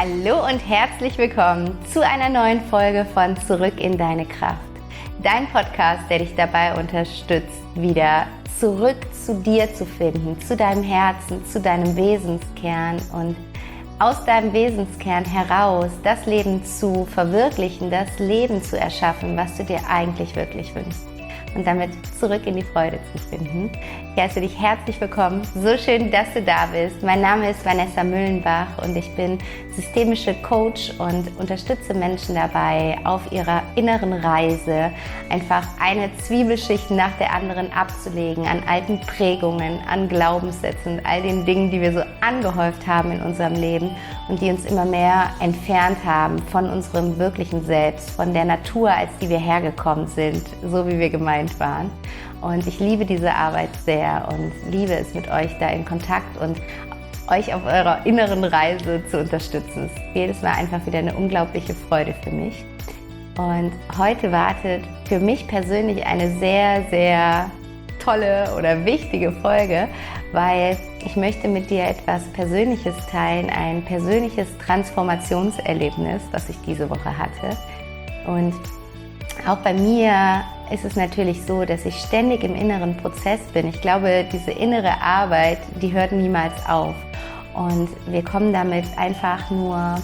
Hallo und herzlich willkommen zu einer neuen Folge von Zurück in deine Kraft. Dein Podcast, der dich dabei unterstützt, wieder zurück zu dir zu finden, zu deinem Herzen, zu deinem Wesenskern und aus deinem Wesenskern heraus das Leben zu verwirklichen, das Leben zu erschaffen, was du dir eigentlich wirklich wünschst. Und damit zurück in die Freude zu finden. Ich heiße dich herzlich willkommen. So schön, dass du da bist. Mein Name ist Vanessa Müllenbach und ich bin systemische Coach und unterstütze Menschen dabei, auf ihrer inneren Reise einfach eine Zwiebelschicht nach der anderen abzulegen an alten Prägungen, an Glaubenssätzen, all den Dingen, die wir so angehäuft haben in unserem Leben und die uns immer mehr entfernt haben von unserem wirklichen Selbst, von der Natur, als die wir hergekommen sind, so wie wir gemeint waren. Und ich liebe diese Arbeit sehr und liebe es, mit euch da in Kontakt und euch auf eurer inneren Reise zu unterstützen. Es ist jedes Mal einfach wieder eine unglaubliche Freude für mich. Und heute wartet für mich persönlich eine sehr, sehr tolle oder wichtige Folge, weil ich möchte mit dir etwas Persönliches teilen, ein persönliches Transformationserlebnis, das ich diese Woche hatte. Und auch bei mir ist es natürlich so, dass ich ständig im inneren Prozess bin. Ich glaube, diese innere Arbeit, die hört niemals auf. Und wir kommen damit einfach nur,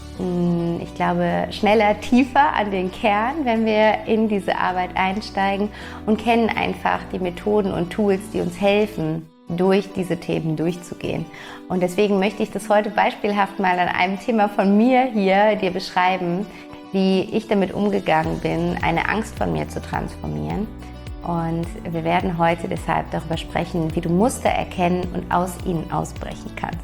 ich glaube, schneller, tiefer an den Kern, wenn wir in diese Arbeit einsteigen und kennen einfach die Methoden und Tools, die uns helfen, durch diese Themen durchzugehen. Und deswegen möchte ich das heute beispielhaft mal an einem Thema von mir hier dir beschreiben, wie ich damit umgegangen bin, eine Angst von mir zu transformieren. Und wir werden heute deshalb darüber sprechen, wie du Muster erkennen und aus ihnen ausbrechen kannst.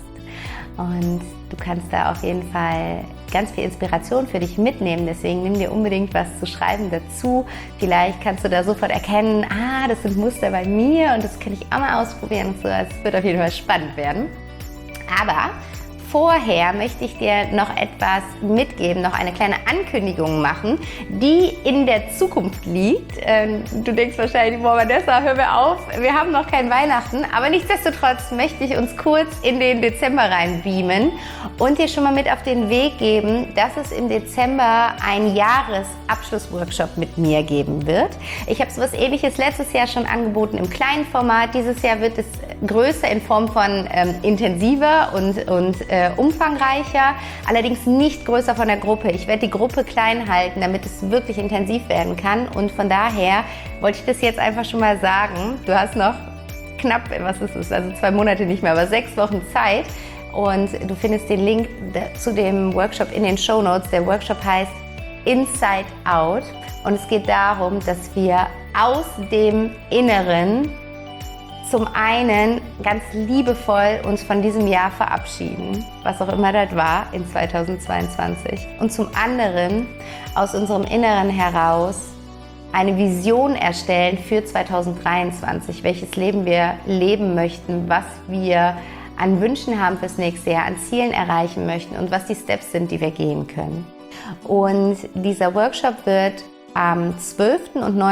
Und du kannst da auf jeden Fall ganz viel Inspiration für dich mitnehmen, deswegen nimm dir unbedingt was zu schreiben dazu. Vielleicht kannst du da sofort erkennen, das sind Muster bei mir und das kann ich auch mal ausprobieren und so. Es wird auf jeden Fall spannend werden. Aber vorher möchte ich dir noch etwas mitgeben, noch eine kleine Ankündigung machen, die in der Zukunft liegt. Du denkst wahrscheinlich, boah Vanessa, hör mir auf, wir haben noch kein Weihnachten, aber nichtsdestotrotz möchte ich uns kurz in den Dezember reinbeamen und dir schon mal mit auf den Weg geben, dass es im Dezember einen Jahresabschlussworkshop mit mir geben wird. Ich habe so etwas Ähnliches letztes Jahr schon angeboten im kleinen Format. Dieses Jahr wird es größer in Form von intensiver und umfangreicher, allerdings nicht größer von der Gruppe. Ich werde die Gruppe klein halten, damit es wirklich intensiv werden kann und von daher wollte ich das jetzt einfach schon mal sagen. Du hast noch knapp, was ist es, also 2 Monate nicht mehr, aber 6 Wochen Zeit und du findest den Link zu dem Workshop in den Shownotes. Der Workshop heißt Inside Out und es geht darum, dass wir aus dem Inneren zum einen ganz liebevoll uns von diesem Jahr verabschieden, was auch immer das war in 2022. Und zum anderen aus unserem Inneren heraus eine Vision erstellen für 2023, welches Leben wir leben möchten, was wir an Wünschen haben fürs nächste Jahr, an Zielen erreichen möchten und was die Steps sind, die wir gehen können. Und dieser Workshop wird am 12. und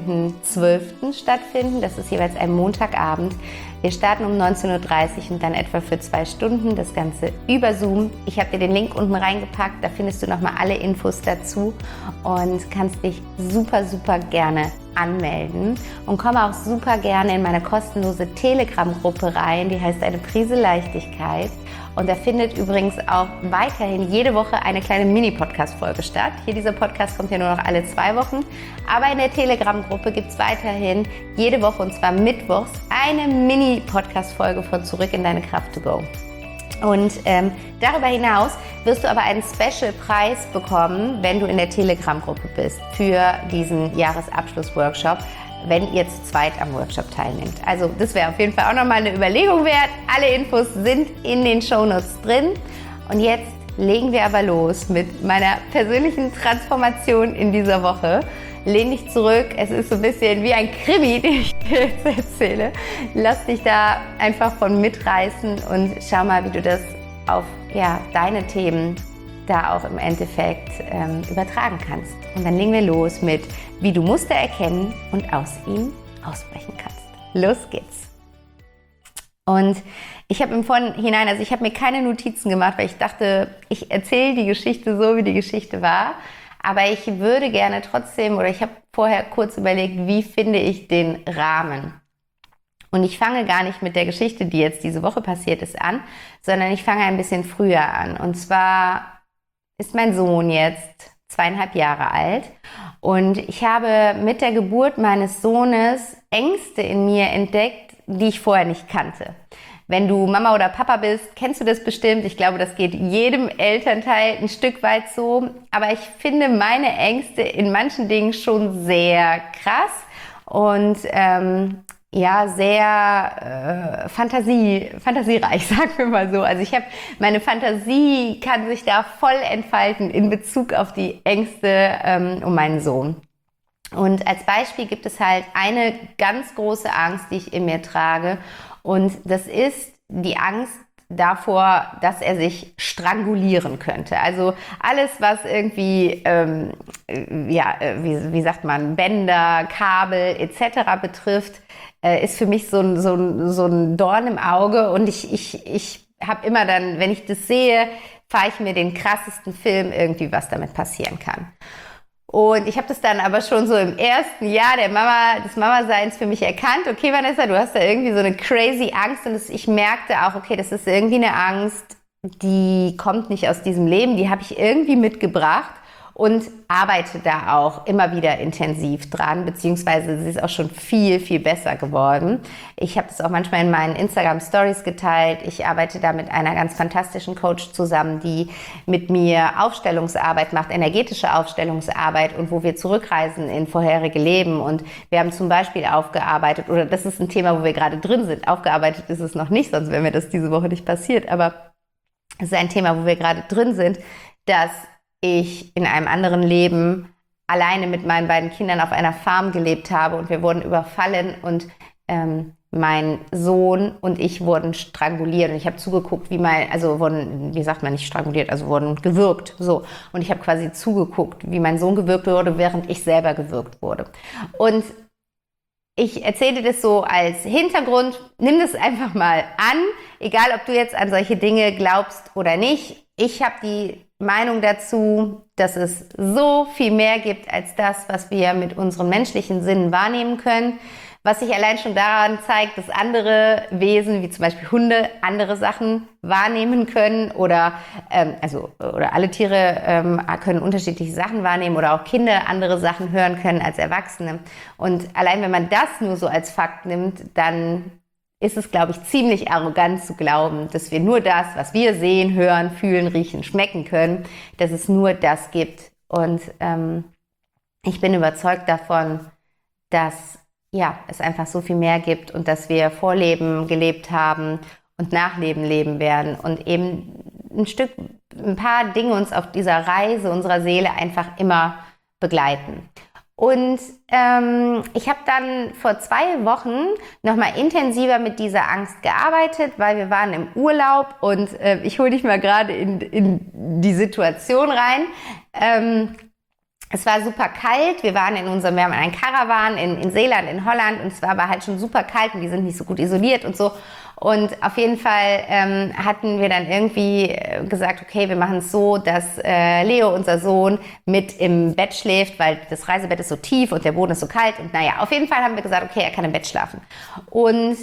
19.12. stattfinden. Das ist jeweils ein Montagabend. Wir starten um 19:30 Uhr und dann etwa für 2 Stunden. Das Ganze über Zoom. Ich habe dir den Link unten reingepackt. Da findest du nochmal alle Infos dazu und kannst dich super, super gerne anmelden. Und komme auch super gerne in meine kostenlose Telegram-Gruppe rein. Die heißt Eine Prise Leichtigkeit. Und da findet übrigens auch weiterhin jede Woche eine kleine Mini-Podcast-Folge statt. Hier dieser Podcast kommt ja nur noch alle 2 Wochen. Aber in der Telegram-Gruppe gibt es weiterhin jede Woche, und zwar mittwochs, eine Mini-Podcast-Folge von Zurück in deine Kraft to go. Und darüber hinaus wirst du aber einen Special-Preis bekommen, wenn du in der Telegram-Gruppe bist für diesen Jahresabschluss-Workshop, wenn ihr zu zweit am Workshop teilnehmt. Also das wäre auf jeden Fall auch nochmal eine Überlegung wert. Alle Infos sind in den Shownotes drin. Und jetzt legen wir aber los mit meiner persönlichen Transformation in dieser Woche. Lehn dich zurück, es ist so ein bisschen wie ein Krimi, den ich dir jetzt erzähle. Lass dich da einfach von mitreißen und schau mal, wie du das auf deine Themen da auch im Endeffekt übertragen kannst. Und dann legen wir los mit, wie du Muster erkennen und aus ihnen ausbrechen kannst. Los geht's! Und ich habe im Vorhinein, also ich habe mir keine Notizen gemacht, weil ich dachte, ich erzähle die Geschichte so, wie die Geschichte war. Aber ich würde gerne trotzdem, oder ich habe vorher kurz überlegt, wie finde ich den Rahmen? Und ich fange gar nicht mit der Geschichte, die jetzt diese Woche passiert ist, an, sondern ich fange ein bisschen früher an. Und zwar ist mein Sohn jetzt 2,5 Jahre alt und ich habe mit der Geburt meines Sohnes Ängste in mir entdeckt, die ich vorher nicht kannte. Wenn du Mama oder Papa bist, kennst du das bestimmt. Ich glaube, das geht jedem Elternteil ein Stück weit so. Aber ich finde meine Ängste in manchen Dingen schon sehr krass und ja, sehr fantasiereich, sagen wir mal so. Also meine Fantasie kann sich da voll entfalten in Bezug auf die Ängste um meinen Sohn. Und als Beispiel gibt es halt eine ganz große Angst, die ich in mir trage. Und das ist die Angst davor, dass er sich strangulieren könnte. Also alles, was irgendwie, wie sagt man, Bänder, Kabel etc. betrifft, ist für mich so ein Dorn im Auge. Und ich habe immer dann, wenn ich das sehe, fahre ich mir den krassesten Film irgendwie, was damit passieren kann. Und ich habe das dann aber schon so im ersten Jahr des Mama-Seins für mich erkannt. Okay, Vanessa, du hast da irgendwie so eine crazy Angst. Und ich merkte auch, okay, das ist irgendwie eine Angst, die kommt nicht aus diesem Leben. Die habe ich irgendwie mitgebracht und arbeite da auch immer wieder intensiv dran, beziehungsweise sie ist auch schon viel, viel besser geworden. Ich habe das auch manchmal in meinen Instagram-Stories geteilt. Ich arbeite da mit einer ganz fantastischen Coach zusammen, die mit mir Aufstellungsarbeit macht, energetische Aufstellungsarbeit und wo wir zurückreisen in vorherige Leben. Und wir haben zum Beispiel aufgearbeitet, oder das ist ein Thema, wo wir gerade drin sind. Aufgearbeitet ist es noch nicht, sonst wäre mir das diese Woche nicht passiert. Aber es ist ein Thema, wo wir gerade drin sind, dass ich in einem anderen Leben alleine mit meinen beiden Kindern auf einer Farm gelebt habe und wir wurden überfallen und mein Sohn und ich wurden stranguliert und ich habe zugeguckt, wie sagt man nicht stranguliert, also wurden gewürgt, so. Und ich habe quasi zugeguckt, wie mein Sohn gewürgt wurde, während ich selber gewürgt wurde. Und ich erzähle das so als Hintergrund, nimm das einfach mal an, egal ob du jetzt an solche Dinge glaubst oder nicht. Ich habe die Meinung dazu, dass es so viel mehr gibt als das, was wir mit unseren menschlichen Sinnen wahrnehmen können. Was sich allein schon daran zeigt, dass andere Wesen, wie zum Beispiel Hunde, andere Sachen wahrnehmen können oder alle Tiere können unterschiedliche Sachen wahrnehmen oder auch Kinder andere Sachen hören können als Erwachsene. Und allein wenn man das nur so als Fakt nimmt, dann ist es, glaube ich, ziemlich arrogant zu glauben, dass wir nur das, was wir sehen, hören, fühlen, riechen, schmecken können, dass es nur das gibt. Und ich bin überzeugt davon, dass es einfach so viel mehr gibt und dass wir Vorleben gelebt haben und Nachleben leben werden und eben ein paar Dinge uns auf dieser Reise unserer Seele einfach immer begleiten. Und ich habe dann vor 2 Wochen nochmal intensiver mit dieser Angst gearbeitet, weil wir waren im Urlaub und ich hole dich mal gerade in die Situation rein. Es war super kalt, wir haben einen Caravan in Seeland, in Holland und es war aber halt schon super kalt und die sind nicht so gut isoliert und so. Und auf jeden Fall hatten wir dann irgendwie gesagt, okay, wir machen es so, dass Leo, unser Sohn, mit im Bett schläft, weil das Reisebett ist so tief und der Boden ist so kalt. Und naja, auf jeden Fall haben wir gesagt, okay, er kann im Bett schlafen. Und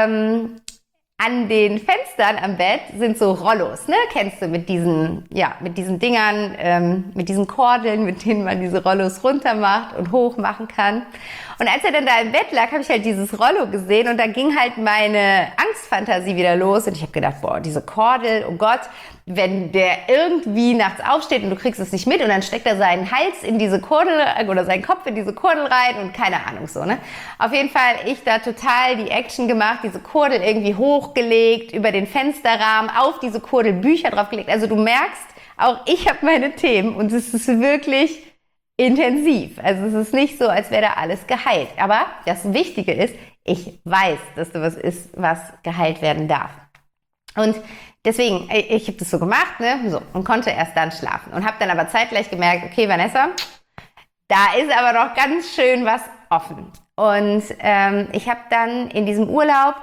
an den Fenstern am Bett sind so Rollos, ne? Kennst du mit diesen Dingern, mit diesen Kordeln, mit denen man diese Rollos runter macht und hoch machen kann. Und als er dann da im Bett lag, habe ich halt dieses Rollo gesehen und da ging halt meine Angstfantasie wieder los und ich habe gedacht, boah, diese Kordel, oh Gott, wenn der irgendwie nachts aufsteht und du kriegst es nicht mit und dann steckt er seinen Hals in diese Kordel oder seinen Kopf in diese Kordel rein und keine Ahnung so, ne? Auf jeden Fall ich da total die Action gemacht, diese Kordel irgendwie hochgelegt, über den Fensterrahmen, auf diese Kordel Bücher draufgelegt. Also du merkst, auch ich habe meine Themen und es ist wirklich intensiv. Also es ist nicht so, als wäre da alles geheilt. Aber das Wichtige ist, ich weiß, dass da was ist, was geheilt werden darf. Und deswegen, ich habe das so gemacht, ne, so, und konnte erst dann schlafen. Und habe dann aber zeitgleich gemerkt, okay, Vanessa, da ist aber noch ganz schön was offen. Und ich habe dann in diesem Urlaub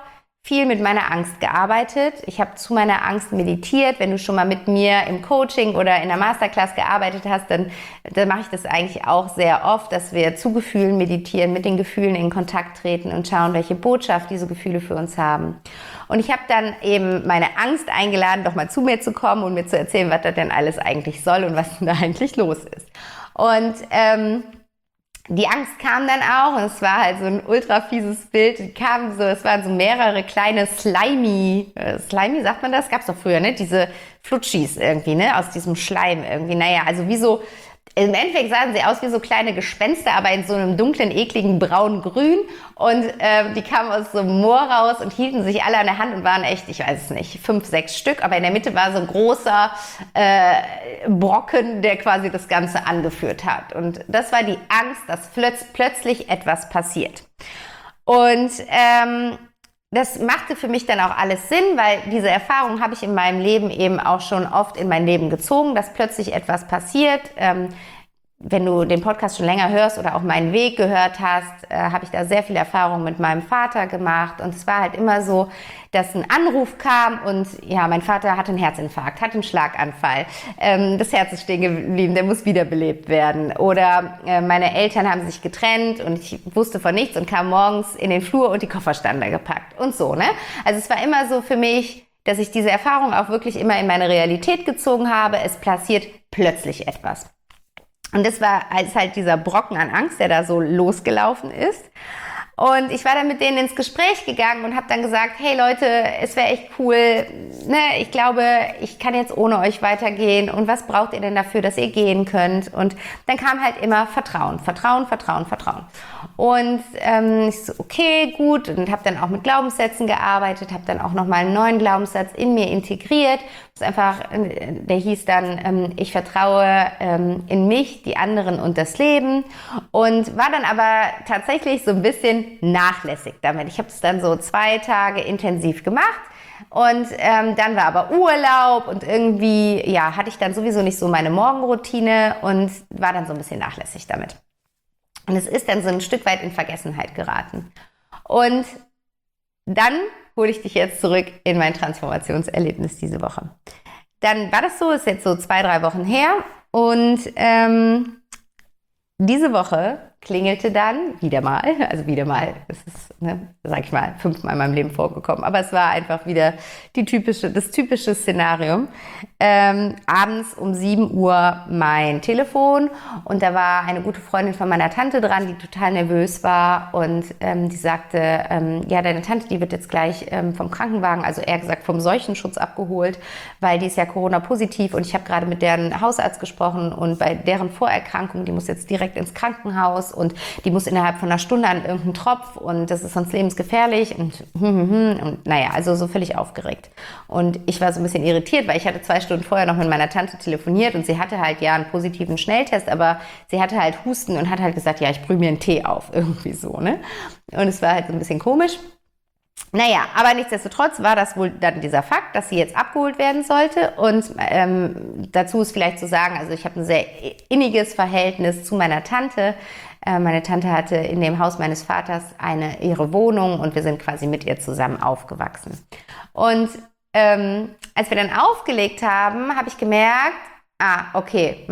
viel mit meiner Angst gearbeitet. Ich habe zu meiner Angst meditiert. Wenn du schon mal mit mir im Coaching oder in der Masterclass gearbeitet hast, dann mache ich das eigentlich auch sehr oft, dass wir zu Gefühlen meditieren, mit den Gefühlen in Kontakt treten und schauen, welche Botschaft diese Gefühle für uns haben. Und ich habe dann eben meine Angst eingeladen, doch mal zu mir zu kommen und mir zu erzählen, was das denn alles eigentlich soll und was denn da eigentlich los ist. Und die Angst kam dann auch, und es war halt so ein ultra fieses Bild. Es waren so mehrere kleine Slimy sagt man das? Gab's doch früher, ne? Diese Flutschis irgendwie, ne? Aus diesem Schleim irgendwie. Naja, also wie so, im Endeffekt sahen sie aus wie so kleine Gespenster, aber in so einem dunklen, ekligen braun-grün. Und die kamen aus so einem Moor raus und hielten sich alle an der Hand und waren echt, ich weiß es nicht, 5, 6 Stück. Aber in der Mitte war so ein großer Brocken, der quasi das Ganze angeführt hat. Und das war die Angst, dass plötzlich etwas passiert. Und das machte für mich dann auch alles Sinn, weil diese Erfahrung habe ich in meinem Leben eben auch schon oft in mein Leben gezogen, dass plötzlich etwas passiert. Wenn du den Podcast schon länger hörst oder auch meinen Weg gehört hast, habe ich da sehr viel Erfahrung mit meinem Vater gemacht. Und es war halt immer so, dass ein Anruf kam und ja, mein Vater hatte einen Herzinfarkt, hat einen Schlaganfall, das Herz ist stehen geblieben, der muss wiederbelebt werden. Oder meine Eltern haben sich getrennt und ich wusste von nichts und kam morgens in den Flur und die Koffer standen da gepackt und so, ne? Also es war immer so für mich, dass ich diese Erfahrung auch wirklich immer in meine Realität gezogen habe. Es passiert plötzlich etwas. Und das war halt dieser Brocken an Angst, der da so losgelaufen ist. Und ich war dann mit denen ins Gespräch gegangen und habe dann gesagt, hey Leute, es wäre echt cool, ne? Ich glaube, ich kann jetzt ohne euch weitergehen und was braucht ihr denn dafür, dass ihr gehen könnt? Und dann kam halt immer Vertrauen. Und ich so, okay, gut, und habe dann auch mit Glaubenssätzen gearbeitet, habe dann auch nochmal einen neuen Glaubenssatz in mir integriert. Das ist einfach, der hieß dann, ich vertraue in mich, die anderen und das Leben, und war dann aber tatsächlich so ein bisschen nachlässig damit. Ich habe es dann so 2 Tage intensiv gemacht. Und dann war aber Urlaub und irgendwie, ja, hatte ich dann sowieso nicht so meine Morgenroutine und war dann so ein bisschen nachlässig damit. Und es ist dann so ein Stück weit in Vergessenheit geraten. Und dann hole ich dich jetzt zurück in mein Transformationserlebnis diese Woche. Dann war das so, ist jetzt so 2, 3 Wochen her, und diese Woche klingelte dann wieder mal, es ist, sag ich mal, 5-mal in meinem Leben vorgekommen, aber es war einfach wieder das typische Szenario. Abends um 7 Uhr mein Telefon, und da war eine gute Freundin von meiner Tante dran, die total nervös war, und die sagte, ja, deine Tante, die wird jetzt gleich vom Krankenwagen, also eher gesagt vom Seuchenschutz abgeholt, weil die ist ja Corona-positiv, und ich habe gerade mit deren Hausarzt gesprochen, und bei deren Vorerkrankung, die muss jetzt direkt ins Krankenhaus und die muss innerhalb von einer Stunde an irgendeinen Tropf und das ist sonst lebensgefährlich und naja, also so völlig aufgeregt. Und ich war so ein bisschen irritiert, weil ich hatte 2 Stunden vorher noch mit meiner Tante telefoniert und sie hatte halt ja einen positiven Schnelltest, aber sie hatte halt Husten und hat halt gesagt, ja, ich brühe mir einen Tee auf, irgendwie so, ne? Und es war halt so ein bisschen komisch. Naja, aber nichtsdestotrotz war das wohl dann dieser Fakt, dass sie jetzt abgeholt werden sollte. Und dazu ist vielleicht zu sagen, also ich habe ein sehr inniges Verhältnis zu meiner Tante. Meine Tante hatte in dem Haus meines Vaters ihre Wohnung und wir sind quasi mit ihr zusammen aufgewachsen. Und als wir dann aufgelegt haben, habe ich gemerkt, okay,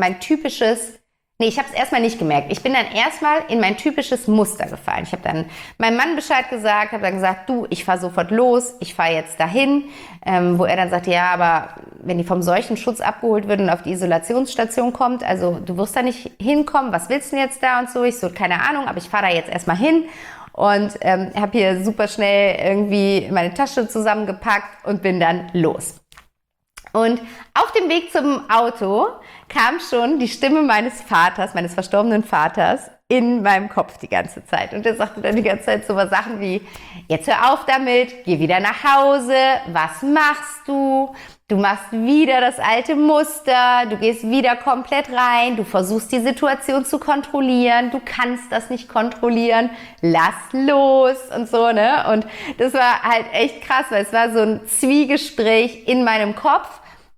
ich habe es erstmal nicht gemerkt. Ich bin dann erstmal in mein typisches Muster gefallen. Ich habe dann meinem Mann Bescheid gesagt, habe dann gesagt, du, ich fahre sofort los, ich fahre jetzt dahin, wo er dann sagte, ja, aber wenn die vom Seuchenschutz abgeholt wird und auf die Isolationsstation kommt, also du wirst da nicht hinkommen, was willst du denn jetzt da und so? Ich so, keine Ahnung, aber ich fahre da jetzt erstmal hin und habe hier super schnell irgendwie meine Tasche zusammengepackt und bin dann los. Und auf dem Weg zum Auto kam schon die Stimme meines Vaters, meines verstorbenen Vaters, in meinem Kopf die ganze Zeit. Und er sagte dann die ganze Zeit so was Sachen wie, jetzt hör auf damit, geh wieder nach Hause, was machst du? Du machst wieder das alte Muster, du gehst wieder komplett rein, du versuchst die Situation zu kontrollieren, du kannst das nicht kontrollieren, lass los und so, ne? Und das war halt echt krass, weil es war so ein Zwiegespräch in meinem Kopf.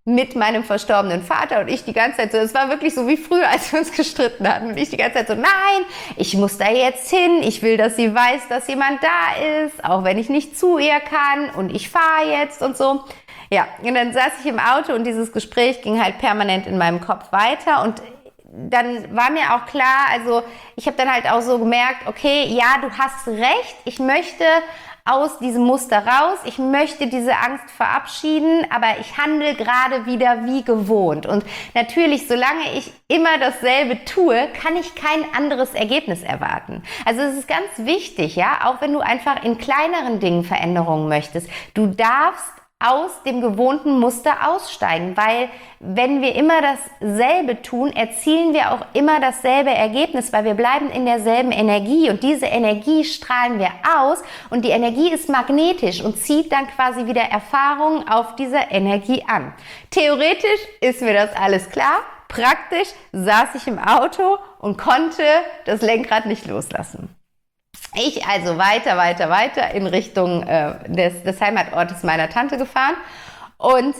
mit meinem verstorbenen Vater und ich die ganze Zeit so, es war wirklich so wie früher, als wir uns gestritten hatten und ich die ganze Zeit so, nein, ich muss da jetzt hin, ich will, dass sie weiß, dass jemand da ist, auch wenn ich nicht zu ihr kann und ich fahre jetzt und so. Ja, und dann saß ich im Auto und dieses Gespräch ging halt permanent in meinem Kopf weiter und dann war mir auch klar, also ich habe dann halt auch so gemerkt, okay, ja, du hast recht, ich möchte aus diesem Muster raus, ich möchte diese Angst verabschieden, aber ich handle gerade wieder wie gewohnt. Und natürlich, solange ich immer dasselbe tue, kann ich kein anderes Ergebnis erwarten. Also es ist ganz wichtig, ja, auch wenn du einfach in kleineren Dingen Veränderungen möchtest, du darfst aus dem gewohnten Muster aussteigen, weil wenn wir immer dasselbe tun, erzielen wir auch immer dasselbe Ergebnis, weil wir bleiben in derselben Energie und diese Energie strahlen wir aus und die Energie ist magnetisch und zieht dann quasi wieder Erfahrungen auf dieser Energie an. Theoretisch ist mir das alles klar, praktisch saß ich im Auto und konnte das Lenkrad nicht loslassen. Ich also weiter in Richtung des Heimatortes meiner Tante gefahren und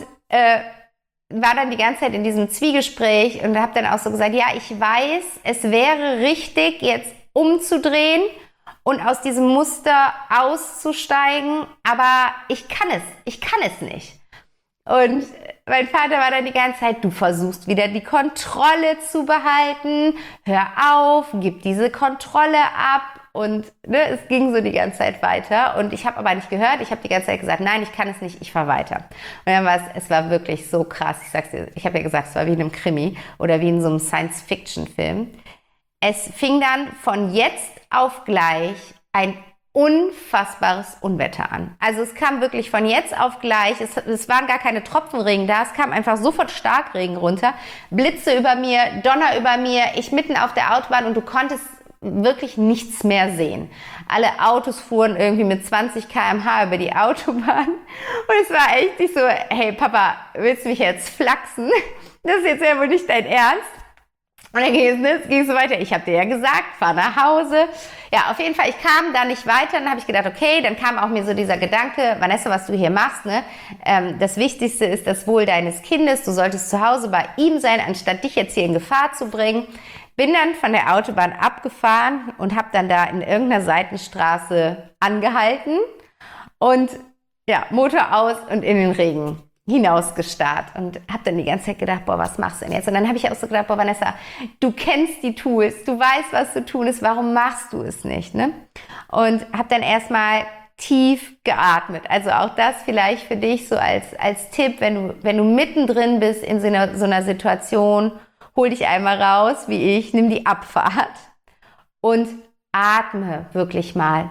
war dann die ganze Zeit in diesem Zwiegespräch und habe dann auch so gesagt, ja, ich weiß, es wäre richtig, jetzt umzudrehen und aus diesem Muster auszusteigen, aber ich kann es nicht. Und mein Vater war dann die ganze Zeit, du versuchst wieder die Kontrolle zu behalten, hör auf, gib diese Kontrolle ab. Und es ging so die ganze Zeit weiter und ich habe aber nicht gehört, ich habe die ganze Zeit gesagt, nein, ich kann es nicht, ich fahre weiter. Und dann war es war wirklich so krass, ich sag's dir, ich habe ja gesagt, es war wie in einem Krimi oder wie in so einem Science-Fiction-Film. Es fing dann von jetzt auf gleich ein unfassbares Unwetter an. Also es kam wirklich von jetzt auf gleich, es waren gar keine Tropfenregen da, es kam einfach sofort Starkregen runter, Blitze über mir, Donner über mir, ich mitten auf der Autobahn und du konntest wirklich nichts mehr sehen. Alle Autos fuhren irgendwie mit 20 km/h über die Autobahn und es war echt nicht so, hey Papa, willst du mich jetzt flachsen? Das ist jetzt ja wohl nicht dein Ernst. Und dann ging es so weiter. Ich habe dir ja gesagt, fahr nach Hause. Ja, auf jeden Fall, ich kam da nicht weiter. Dann habe ich gedacht, okay, dann kam auch mir so dieser Gedanke, Vanessa, was du hier machst, ne? Das Wichtigste ist das Wohl deines Kindes. Du solltest zu Hause bei ihm sein, anstatt dich jetzt hier in Gefahr zu bringen. Bin dann von der Autobahn abgefahren und habe dann da in irgendeiner Seitenstraße angehalten und ja, Motor aus und in den Regen hinausgestarrt und habe dann die ganze Zeit gedacht, boah, was machst du denn jetzt? Und dann habe ich auch so gedacht, boah, Vanessa, du kennst die Tools, du weißt, was zu tun ist, warum machst du es nicht, ne? Und habe dann erstmal tief geatmet. Also auch das vielleicht für dich so als Tipp, wenn du mittendrin bist in so einer Situation, hol dich einmal raus, wie ich, nimm die Abfahrt und atme wirklich mal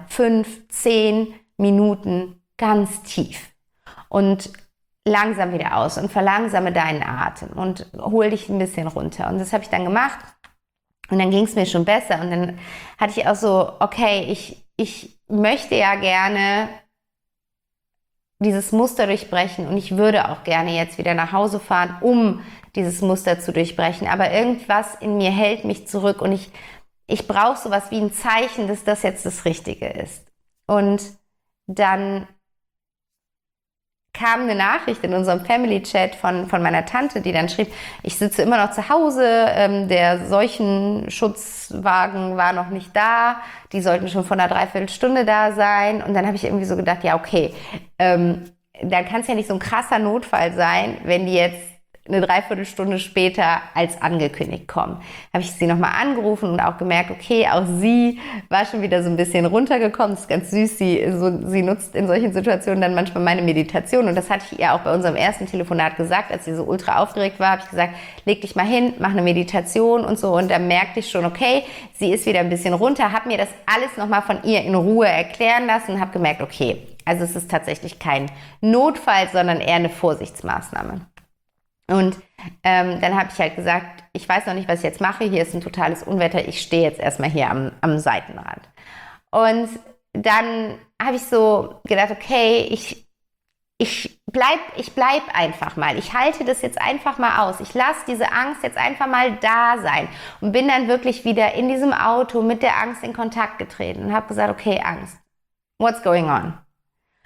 5-10 Minuten ganz tief und langsam wieder aus und verlangsame deinen Atem und hol dich ein bisschen runter. Und das habe ich dann gemacht und dann ging es mir schon besser und dann hatte ich auch so, okay, ich möchte ja gerne dieses Muster durchbrechen und ich würde auch gerne jetzt wieder nach Hause fahren, um dieses Muster zu durchbrechen. Aber irgendwas in mir hält mich zurück und ich brauche sowas wie ein Zeichen, dass das jetzt das Richtige ist. Und dann kam eine Nachricht in unserem Family-Chat von meiner Tante, die dann schrieb, ich sitze immer noch zu Hause, der Seuchenschutzwagen war noch nicht da, die sollten schon vor einer Dreiviertelstunde da sein. Und dann habe ich irgendwie so gedacht, ja okay, dann kann es ja nicht so ein krasser Notfall sein, wenn die jetzt eine Dreiviertelstunde später als angekündigt kommen. Habe ich sie nochmal angerufen und auch gemerkt, okay, auch sie war schon wieder so ein bisschen runtergekommen. Das ist ganz süß, sie nutzt in solchen Situationen dann manchmal meine Meditation und das hatte ich ihr auch bei unserem ersten Telefonat gesagt, als sie so ultra aufgeregt war, habe ich gesagt, leg dich mal hin, mach eine Meditation und so und da merkte ich schon, okay, sie ist wieder ein bisschen runter, habe mir das alles nochmal von ihr in Ruhe erklären lassen und habe gemerkt, okay, also es ist tatsächlich kein Notfall, sondern eher eine Vorsichtsmaßnahme. Und dann habe ich halt gesagt, ich weiß noch nicht, was ich jetzt mache, hier ist ein totales Unwetter, ich stehe jetzt erstmal hier am Seitenrand. Und dann habe ich so gedacht, okay, ich bleib einfach mal, ich halte das jetzt einfach mal aus, ich lasse diese Angst jetzt einfach mal da sein und bin dann wirklich wieder in diesem Auto mit der Angst in Kontakt getreten und habe gesagt, okay, Angst, what's going on?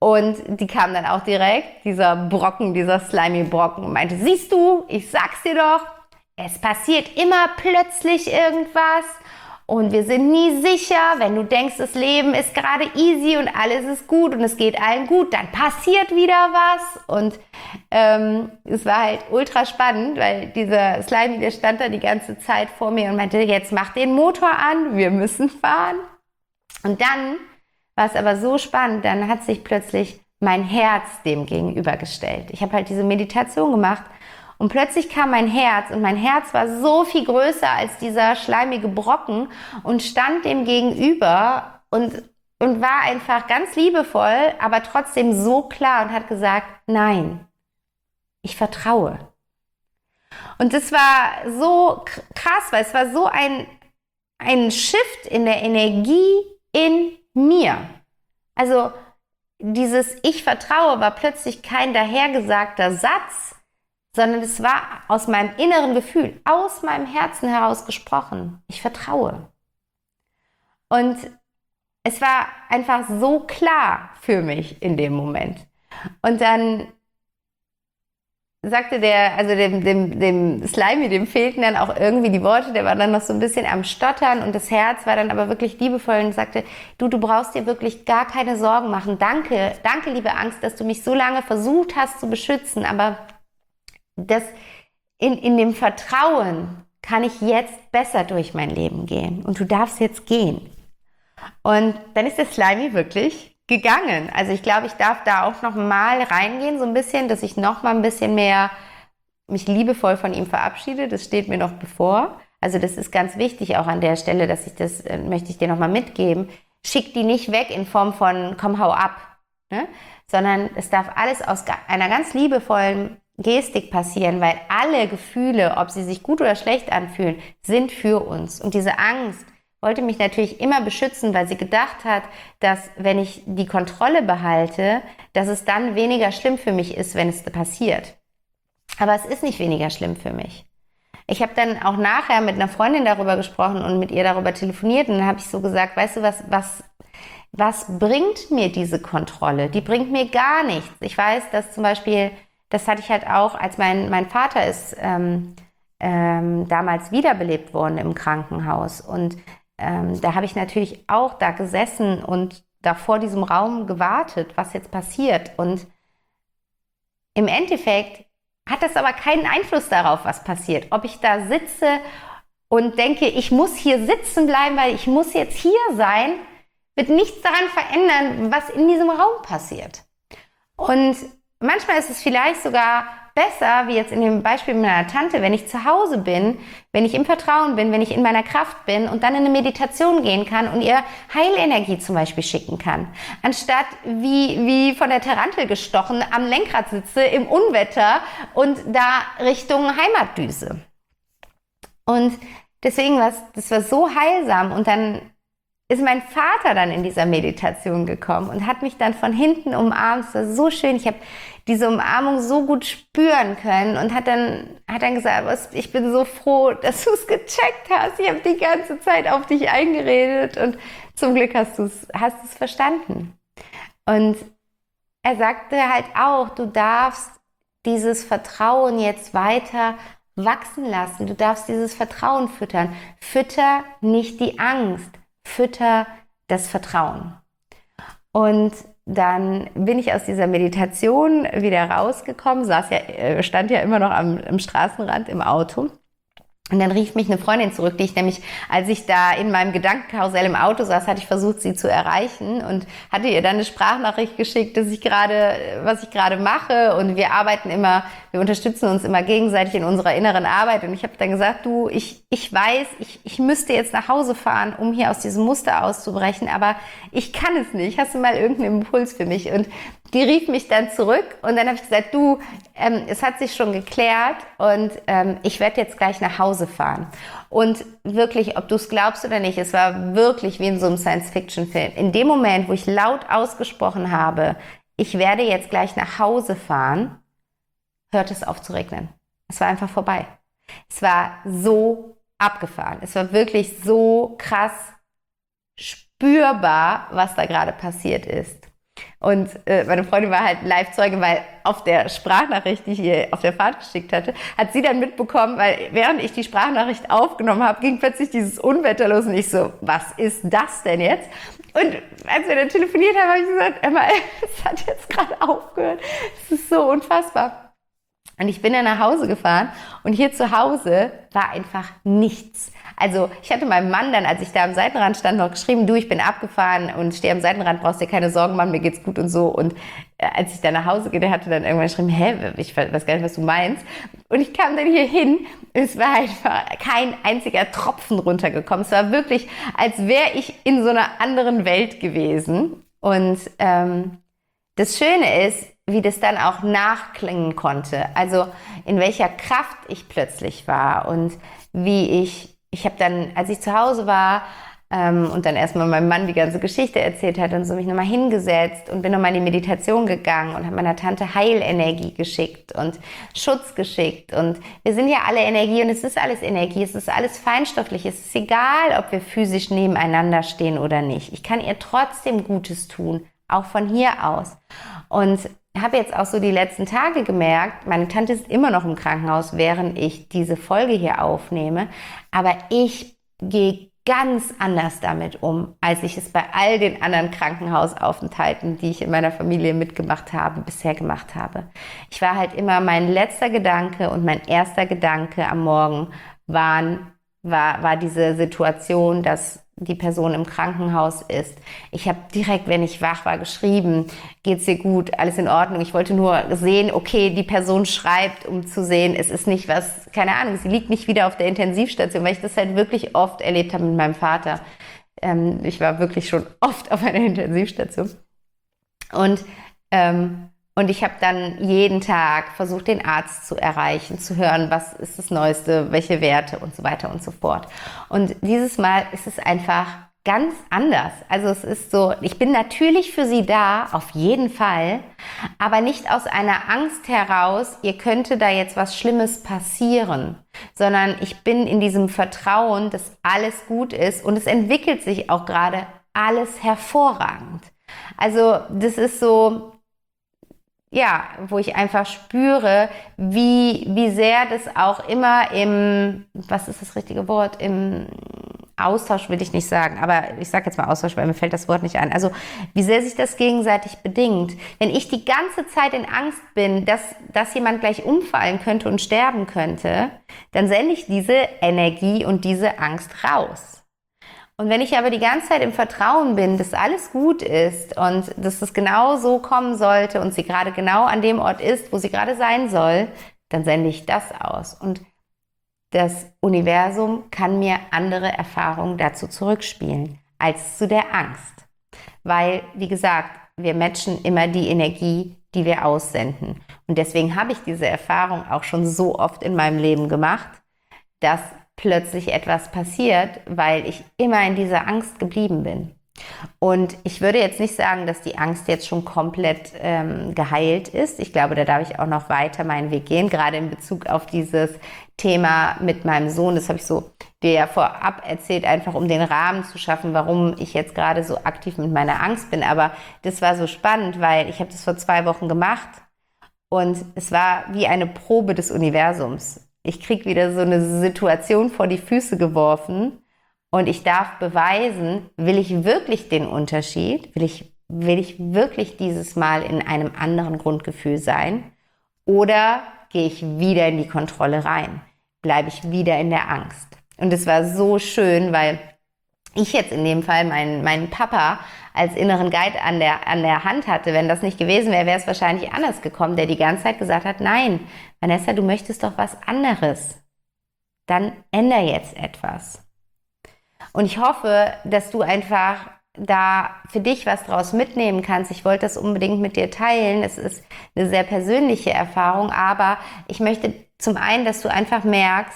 Und die kam dann auch direkt, dieser Brocken, dieser Slimy-Brocken, und meinte, siehst du, ich sag's dir doch, es passiert immer plötzlich irgendwas und wir sind nie sicher. Wenn du denkst, das Leben ist gerade easy und alles ist gut und es geht allen gut, dann passiert wieder was. Und es war halt ultra spannend, weil dieser Slimy, der stand da die ganze Zeit vor mir und meinte, jetzt mach den Motor an, wir müssen fahren. Und dann war es aber so spannend, dann hat sich plötzlich mein Herz dem gegenübergestellt. Ich habe halt diese Meditation gemacht und plötzlich kam mein Herz und mein Herz war so viel größer als dieser schleimige Brocken und stand dem gegenüber und war einfach ganz liebevoll, aber trotzdem so klar und hat gesagt, nein, ich vertraue. Und das war so krass, weil es war so ein Shift in der Energie in mir. Also dieses Ich vertraue war plötzlich kein dahergesagter Satz, sondern es war aus meinem inneren Gefühl, aus meinem Herzen heraus gesprochen. Ich vertraue. Und es war einfach so klar für mich in dem Moment. Und dann sagte dem Slimy, dem fehlten dann auch irgendwie die Worte, der war dann noch so ein bisschen am Stottern und das Herz war dann aber wirklich liebevoll und sagte, du brauchst dir wirklich gar keine Sorgen machen. Danke, liebe Angst, dass du mich so lange versucht hast zu beschützen, aber das in dem Vertrauen kann ich jetzt besser durch mein Leben gehen und du darfst jetzt gehen. Und dann ist der Slimy wirklich gegangen. Also ich glaube, ich darf da auch noch mal reingehen, so ein bisschen, dass ich noch mal ein bisschen mehr mich liebevoll von ihm verabschiede. Das steht mir noch bevor. Also das ist ganz wichtig auch an der Stelle, dass möchte ich dir noch mal mitgeben. Schick die nicht weg in Form von komm, hau ab, ne? Sondern es darf alles aus einer ganz liebevollen Gestik passieren, weil alle Gefühle, ob sie sich gut oder schlecht anfühlen, sind für uns. Und diese Angst wollte mich natürlich immer beschützen, weil sie gedacht hat, dass wenn ich die Kontrolle behalte, dass es dann weniger schlimm für mich ist, wenn es passiert. Aber es ist nicht weniger schlimm für mich. Ich habe dann auch nachher mit einer Freundin darüber gesprochen und mit ihr darüber telefoniert und dann habe ich so gesagt, weißt du, was bringt mir diese Kontrolle? Die bringt mir gar nichts. Ich weiß, dass zum Beispiel, das hatte ich halt auch, als mein Vater ist damals wiederbelebt worden im Krankenhaus und da habe ich natürlich auch da gesessen und da vor diesem Raum gewartet, was jetzt passiert. Und im Endeffekt hat das aber keinen Einfluss darauf, was passiert. Ob ich da sitze und denke, ich muss hier sitzen bleiben, weil ich muss jetzt hier sein, wird nichts daran verändern, was in diesem Raum passiert. Und manchmal ist es vielleicht sogar besser, wie jetzt in dem Beispiel mit meiner Tante, wenn ich zu Hause bin, wenn ich im Vertrauen bin, wenn ich in meiner Kraft bin und dann in eine Meditation gehen kann und ihr Heilenergie zum Beispiel schicken kann. Anstatt wie von der Tarantel gestochen am Lenkrad sitze im Unwetter und da Richtung Heimat düse. Und deswegen das war so heilsam und dann ist mein Vater dann in dieser Meditation gekommen und hat mich dann von hinten umarmt. Es war so schön. Ich habe diese Umarmung so gut spüren können und hat dann gesagt, ich bin so froh, dass du es gecheckt hast. Ich habe die ganze Zeit auf dich eingeredet und zum Glück hast du es verstanden. Und er sagte halt auch, du darfst dieses Vertrauen jetzt weiter wachsen lassen. Du darfst dieses Vertrauen füttern. Fütter nicht die Angst. Fütter das Vertrauen. Und dann bin ich aus dieser Meditation wieder rausgekommen, stand ja immer noch am Straßenrand im Auto. Und dann rief mich eine Freundin zurück, die ich nämlich, als ich da in meinem Gedankenkarussell im Auto saß, hatte ich versucht, sie zu erreichen und hatte ihr dann eine Sprachnachricht geschickt, was ich gerade mache. Und wir unterstützen uns immer gegenseitig in unserer inneren Arbeit. Und ich habe dann gesagt, du, ich weiß, ich müsste jetzt nach Hause fahren, um hier aus diesem Muster auszubrechen, aber ich kann es nicht. Hast du mal irgendeinen Impuls für mich? Und die rief mich dann zurück und dann habe ich gesagt, du, es hat sich schon geklärt und ich werde jetzt gleich nach Hause fahren. Und wirklich, ob du es glaubst oder nicht, es war wirklich wie in so einem Science-Fiction-Film. In dem Moment, wo ich laut ausgesprochen habe, ich werde jetzt gleich nach Hause fahren, hörte es auf zu regnen. Es war einfach vorbei. Es war so abgefahren. Es war wirklich so krass spürbar, was da gerade passiert ist. Und meine Freundin war halt Live-Zeuge, weil auf der Sprachnachricht, die ich ihr auf der Fahrt geschickt hatte, hat sie dann mitbekommen, weil während ich die Sprachnachricht aufgenommen habe, ging plötzlich dieses Unwetter los und ich so, was ist das denn jetzt? Und als wir dann telefoniert haben, habe ich gesagt, Emma, es hat jetzt gerade aufgehört. Es ist so unfassbar. Und ich bin dann nach Hause gefahren und hier zu Hause war einfach nichts. Also ich hatte meinem Mann dann, als ich da am Seitenrand stand, noch geschrieben, du, ich bin abgefahren und stehe am Seitenrand, brauchst dir keine Sorgen machen, mir geht's gut und so. Und als ich dann nach Hause gehe, der hatte dann irgendwann geschrieben, ich weiß gar nicht, was du meinst. Und ich kam dann hier hin und es war einfach kein einziger Tropfen runtergekommen. Es war wirklich, als wäre ich in so einer anderen Welt gewesen. Und das Schöne ist, wie das dann auch nachklingen konnte. Also in welcher Kraft ich plötzlich war und wie ich habe dann, als ich zu Hause war und dann erstmal meinem Mann die ganze Geschichte erzählt hat und so mich nochmal hingesetzt und bin nochmal in die Meditation gegangen und habe meiner Tante Heilenergie geschickt und Schutz geschickt. Und wir sind ja alle Energie und es ist alles Energie, es ist alles feinstofflich. Es ist egal, ob wir physisch nebeneinander stehen oder nicht. Ich kann ihr trotzdem Gutes tun, auch von hier aus. Und habe jetzt auch so die letzten Tage gemerkt, meine Tante ist immer noch im Krankenhaus, während ich diese Folge hier aufnehme, aber ich gehe ganz anders damit um, als ich es bei all den anderen Krankenhausaufenthalten, die ich in meiner Familie mitgemacht habe, bisher gemacht habe. Ich war halt immer, mein letzter Gedanke und mein erster Gedanke am Morgen war diese Situation, dass die Person im Krankenhaus ist. Ich habe direkt, wenn ich wach war, geschrieben, geht's dir gut, alles in Ordnung. Ich wollte nur sehen, okay, die Person schreibt, um zu sehen, es ist nicht was, keine Ahnung, sie liegt nicht wieder auf der Intensivstation, weil ich das halt wirklich oft erlebt habe mit meinem Vater. Ich war wirklich schon oft auf einer Intensivstation. Und ich habe dann jeden Tag versucht, den Arzt zu erreichen, zu hören, was ist das Neueste, welche Werte und so weiter und so fort. Und dieses Mal ist es einfach ganz anders. Also es ist so, ich bin natürlich für sie da, auf jeden Fall, aber nicht aus einer Angst heraus, ihr könnte da jetzt was Schlimmes passieren, sondern ich bin in diesem Vertrauen, dass alles gut ist und es entwickelt sich auch gerade alles hervorragend. Also das ist so, ja, wo ich einfach spüre, wie sehr das auch immer was ist das richtige Wort, im Austausch will ich nicht sagen, aber ich sage jetzt mal Austausch, weil mir fällt das Wort nicht ein. Also wie sehr sich das gegenseitig bedingt. Wenn ich die ganze Zeit in Angst bin, dass jemand gleich umfallen könnte und sterben könnte, dann sende ich diese Energie und diese Angst raus. Und wenn ich aber die ganze Zeit im Vertrauen bin, dass alles gut ist und dass es genau so kommen sollte und sie gerade genau an dem Ort ist, wo sie gerade sein soll, dann sende ich das aus. Und das Universum kann mir andere Erfahrungen dazu zurückspielen, als zu der Angst. Weil, wie gesagt, wir matchen immer die Energie, die wir aussenden. Und deswegen habe ich diese Erfahrung auch schon so oft in meinem Leben gemacht, dass plötzlich etwas passiert, weil ich immer in dieser Angst geblieben bin. Und ich würde jetzt nicht sagen, dass die Angst jetzt schon komplett geheilt ist. Ich glaube, da darf ich auch noch weiter meinen Weg gehen, gerade in Bezug auf dieses Thema mit meinem Sohn. Das habe ich so dir ja vorab erzählt, einfach um den Rahmen zu schaffen, warum ich jetzt gerade so aktiv mit meiner Angst bin. Aber das war so spannend, weil ich habe das vor 2 Wochen gemacht und es war wie eine Probe des Universums. Ich kriege wieder so eine Situation vor die Füße geworfen und ich darf beweisen, will ich wirklich den Unterschied? Will ich wirklich dieses Mal in einem anderen Grundgefühl sein? Oder gehe ich wieder in die Kontrolle rein? Bleibe ich wieder in der Angst? Und es war so schön, weil ich jetzt in dem Fall meinen Papa als inneren Guide an der Hand hatte. Wenn das nicht gewesen wäre, wäre es wahrscheinlich anders gekommen, der die ganze Zeit gesagt hat, nein, Vanessa, du möchtest doch was anderes. Dann ändere jetzt etwas. Und ich hoffe, dass du einfach da für dich was draus mitnehmen kannst. Ich wollte das unbedingt mit dir teilen. Es ist eine sehr persönliche Erfahrung, aber ich möchte zum einen, dass du einfach merkst,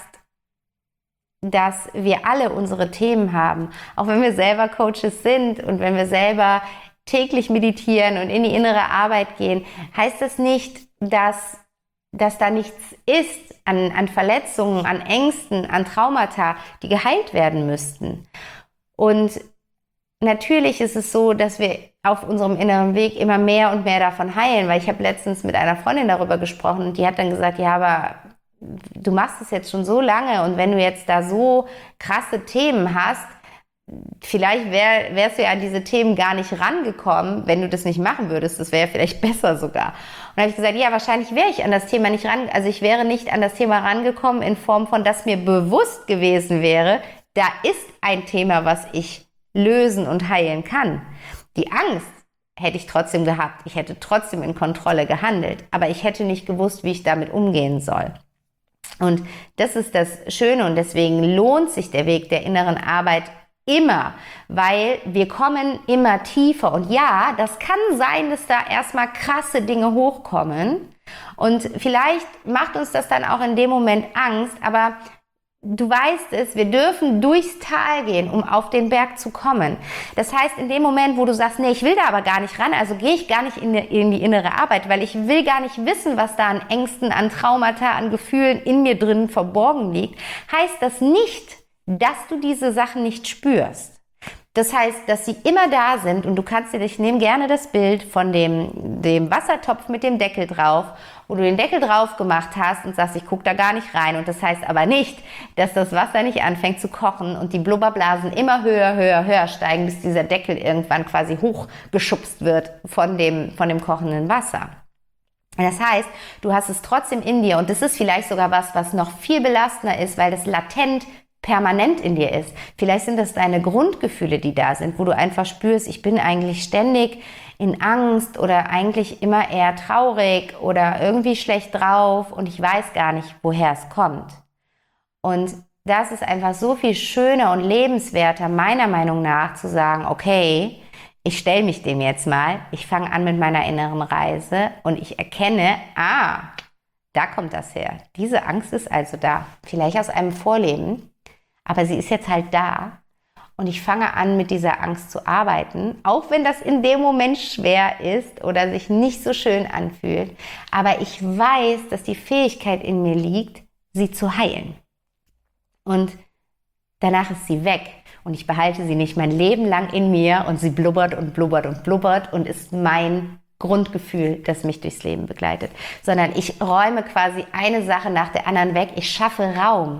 dass wir alle unsere Themen haben. Auch wenn wir selber Coaches sind und wenn wir selber täglich meditieren und in die innere Arbeit gehen, heißt das nicht, dass da nichts ist an Verletzungen, an Ängsten, an Traumata, die geheilt werden müssten. Und natürlich ist es so, dass wir auf unserem inneren Weg immer mehr und mehr davon heilen, weil ich habe letztens mit einer Freundin darüber gesprochen und die hat dann gesagt, ja, aber du machst es jetzt schon so lange und wenn du jetzt da so krasse Themen hast, vielleicht wärst du ja an diese Themen gar nicht rangekommen, wenn du das nicht machen würdest. Das wäre ja vielleicht besser sogar. Und da habe ich gesagt, ja, wahrscheinlich wäre ich an das Thema nicht ran, also ich wäre nicht an das Thema rangekommen in Form von, dass mir bewusst gewesen wäre, da ist ein Thema, was ich lösen und heilen kann. Die Angst hätte ich trotzdem gehabt. Ich hätte trotzdem in Kontrolle gehandelt. Aber ich hätte nicht gewusst, wie ich damit umgehen soll. Und das ist das Schöne und deswegen lohnt sich der Weg der inneren Arbeit immer, weil wir kommen immer tiefer. Und ja, das kann sein, dass da erstmal krasse Dinge hochkommen. Und vielleicht macht uns das dann auch in dem Moment Angst, aber du weißt es, wir dürfen durchs Tal gehen, um auf den Berg zu kommen. Das heißt, in dem Moment, wo du sagst, nee, ich will da aber gar nicht ran, also gehe ich gar nicht in die innere Arbeit, weil ich will gar nicht wissen, was da an Ängsten, an Traumata, an Gefühlen in mir drin verborgen liegt, heißt das nicht, dass du diese Sachen nicht spürst. Das heißt, dass sie immer da sind und du kannst dir, ich nehme gerne das Bild von dem Wassertopf mit dem Deckel drauf, wo du den Deckel drauf gemacht hast und sagst, ich gucke da gar nicht rein. Und das heißt aber nicht, dass das Wasser nicht anfängt zu kochen und die Blubberblasen immer höher, höher, höher steigen, bis dieser Deckel irgendwann quasi hochgeschubst wird von dem kochenden Wasser. Das heißt, du hast es trotzdem in dir und das ist vielleicht sogar was noch viel belastender ist, weil das latent permanent in dir ist. Vielleicht sind das deine Grundgefühle, die da sind, wo du einfach spürst, ich bin eigentlich ständig in Angst oder eigentlich immer eher traurig oder irgendwie schlecht drauf und ich weiß gar nicht, woher es kommt. Und das ist einfach so viel schöner und lebenswerter, meiner Meinung nach, zu sagen, okay, ich stelle mich dem jetzt mal, ich fange an mit meiner inneren Reise und ich erkenne, da kommt das her. Diese Angst ist also da, vielleicht aus einem Vorleben, aber sie ist jetzt halt da und ich fange an, mit dieser Angst zu arbeiten, auch wenn das in dem Moment schwer ist oder sich nicht so schön anfühlt. Aber ich weiß, dass die Fähigkeit in mir liegt, sie zu heilen. Und danach ist sie weg und ich behalte sie nicht mein Leben lang in mir und sie blubbert und blubbert und blubbert und ist mein Grundgefühl, das mich durchs Leben begleitet, sondern ich räume quasi eine Sache nach der anderen weg. Ich schaffe Raum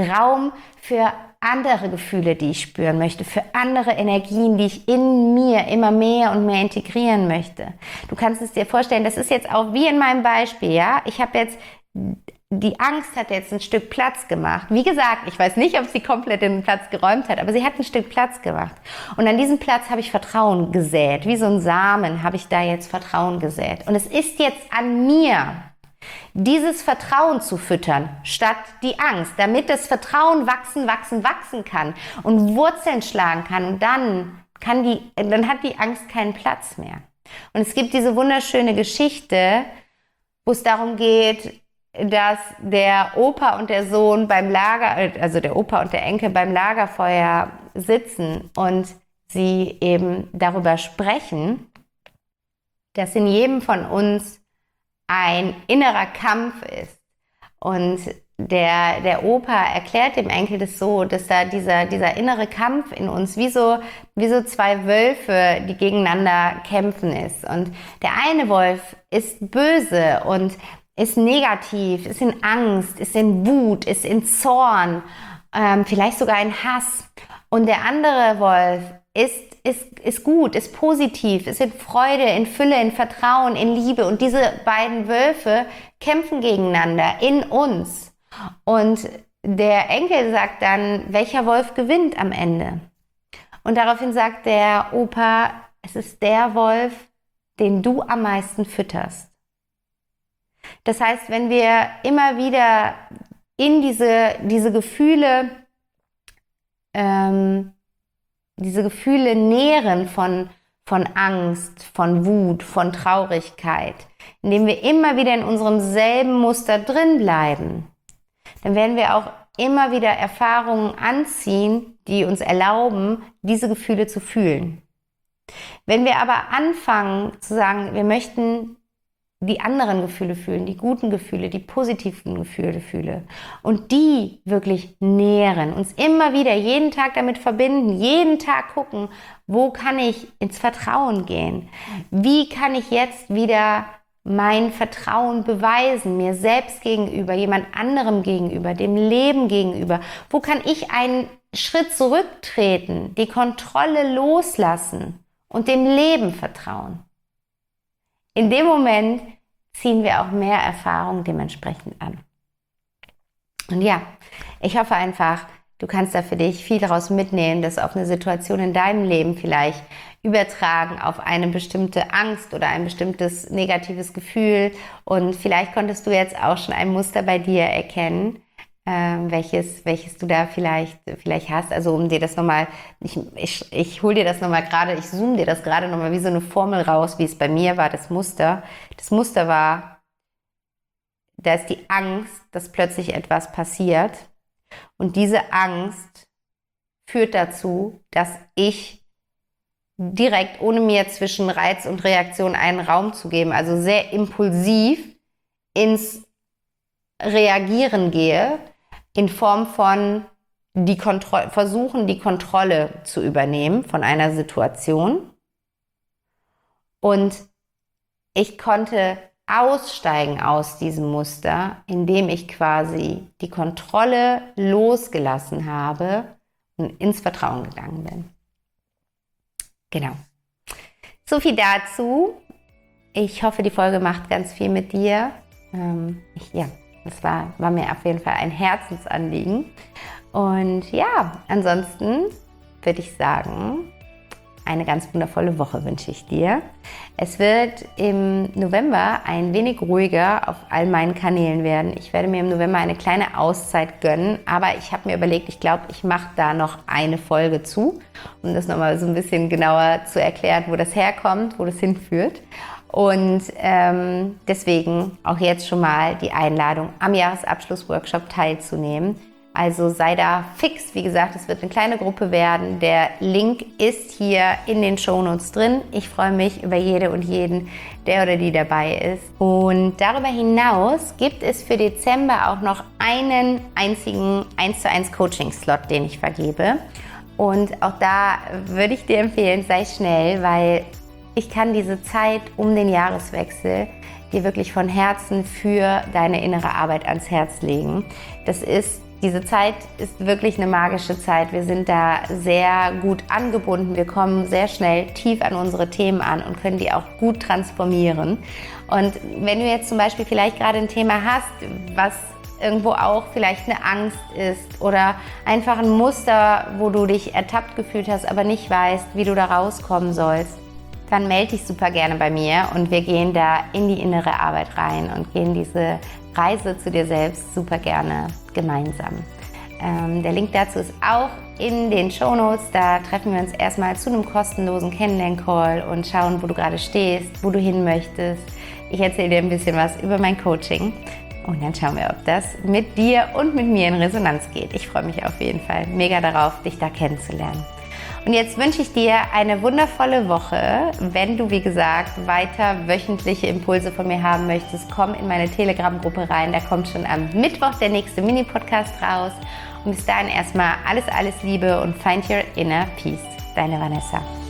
für andere Gefühle, die ich spüren möchte, für andere Energien, die ich in mir immer mehr und mehr integrieren möchte. Du kannst es dir vorstellen, das ist jetzt auch wie in meinem Beispiel, ja? Ich habe jetzt, die Angst hat jetzt ein Stück Platz gemacht. Wie gesagt, ich weiß nicht, ob sie komplett den Platz geräumt hat, aber sie hat ein Stück Platz gemacht. Und an diesem Platz habe ich Vertrauen gesät. Wie so ein Samen habe ich da jetzt Vertrauen gesät. Und es ist jetzt an mir, dieses Vertrauen zu füttern, statt die Angst, damit das Vertrauen wachsen kann und Wurzeln schlagen kann. Und dann hat die Angst keinen Platz mehr. Und es gibt diese wunderschöne Geschichte, wo es darum geht, dass der Opa und der Sohn also der Opa und der Enkel beim Lagerfeuer sitzen und sie eben darüber sprechen, dass in jedem von uns ein innerer Kampf ist. Und der Opa erklärt dem Enkel das so, dass da dieser innere Kampf in uns wie so zwei Wölfe, die gegeneinander kämpfen ist. Und der eine Wolf ist böse und ist negativ, ist in Angst, ist in Wut, ist in Zorn, vielleicht sogar in Hass. Und der andere Wolf ist gut, ist positiv, ist in Freude, in Fülle, in Vertrauen, in Liebe. Und diese beiden Wölfe kämpfen gegeneinander in uns. Und der Enkel sagt dann, welcher Wolf gewinnt am Ende? Und daraufhin sagt der Opa, es ist der Wolf, den du am meisten fütterst. Das heißt, wenn wir immer wieder in diese Gefühle nähren von Angst, von Wut, von Traurigkeit, indem wir immer wieder in unserem selben Muster drin bleiben, dann werden wir auch immer wieder Erfahrungen anziehen, die uns erlauben, diese Gefühle zu fühlen. Wenn wir aber anfangen zu sagen, wir möchten die anderen Gefühle fühlen, die guten Gefühle, die positiven Gefühle fühle und die wirklich nähren, uns immer wieder jeden Tag damit verbinden, jeden Tag gucken, wo kann ich ins Vertrauen gehen? Wie kann ich jetzt wieder mein Vertrauen beweisen, mir selbst gegenüber, jemand anderem gegenüber, dem Leben gegenüber? Wo kann ich einen Schritt zurücktreten, die Kontrolle loslassen und dem Leben vertrauen? In dem Moment ziehen wir auch mehr Erfahrung dementsprechend an. Und ja, ich hoffe einfach, du kannst da für dich viel daraus mitnehmen, das auf eine Situation in deinem Leben vielleicht übertragen, auf eine bestimmte Angst oder ein bestimmtes negatives Gefühl. Und vielleicht konntest du jetzt auch schon ein Muster bei dir erkennen, welches du da vielleicht hast. Also um dir das nochmal, ich hole dir das nochmal gerade, ich zoome dir das gerade nochmal wie so eine Formel raus, wie es bei mir war, das Muster. Das Muster war, da ist die Angst, dass plötzlich etwas passiert. Und diese Angst führt dazu, dass ich direkt, ohne mir zwischen Reiz und Reaktion einen Raum zu geben, also sehr impulsiv ins Reagieren gehe, in Form von versuchen, die Kontrolle zu übernehmen von einer Situation. Und ich konnte aussteigen aus diesem Muster, indem ich quasi die Kontrolle losgelassen habe und ins Vertrauen gegangen bin. Genau. So viel dazu. Ich hoffe, die Folge macht ganz viel mit dir. Das war mir auf jeden Fall ein Herzensanliegen. Und ja, ansonsten würde ich sagen, eine ganz wundervolle Woche wünsche ich dir. Es wird im November ein wenig ruhiger auf all meinen Kanälen werden. Ich werde mir im November eine kleine Auszeit gönnen, aber ich habe mir überlegt, ich glaube, ich mache da noch eine Folge zu, um das nochmal so ein bisschen genauer zu erklären, wo das herkommt, wo das hinführt. Und deswegen auch jetzt schon mal die Einladung, am Jahresabschluss-Workshop teilzunehmen. Also sei da fix, wie gesagt, es wird eine kleine Gruppe werden. Der Link ist hier in den Shownotes drin. Ich freue mich über jede und jeden, der oder die dabei ist. Und darüber hinaus gibt es für Dezember auch noch einen einzigen 1:1 Coaching-Slot, den ich vergebe. Und auch da würde ich dir empfehlen, sei schnell, weil ich kann diese Zeit um den Jahreswechsel dir wirklich von Herzen für deine innere Arbeit ans Herz legen. Diese Zeit ist wirklich eine magische Zeit. Wir sind da sehr gut angebunden. Wir kommen sehr schnell tief an unsere Themen an und können die auch gut transformieren. Und wenn du jetzt zum Beispiel vielleicht gerade ein Thema hast, was irgendwo auch vielleicht eine Angst ist oder einfach ein Muster, wo du dich ertappt gefühlt hast, aber nicht weißt, wie du da rauskommen sollst, dann melde dich super gerne bei mir und wir gehen da in die innere Arbeit rein und gehen diese Reise zu dir selbst super gerne gemeinsam. Der Link dazu ist auch in den Shownotes. Da treffen wir uns erstmal zu einem kostenlosen Kennenlern-Call und schauen, wo du gerade stehst, wo du hin möchtest. Ich erzähle dir ein bisschen was über mein Coaching und dann schauen wir, ob das mit dir und mit mir in Resonanz geht. Ich freue mich auf jeden Fall mega darauf, dich da kennenzulernen. Und jetzt wünsche ich dir eine wundervolle Woche. Wenn du, wie gesagt, weiter wöchentliche Impulse von mir haben möchtest, komm in meine Telegram-Gruppe rein. Da kommt schon am Mittwoch der nächste Mini-Podcast raus. Und bis dahin erstmal alles Liebe und find your inner peace. Deine Vanessa.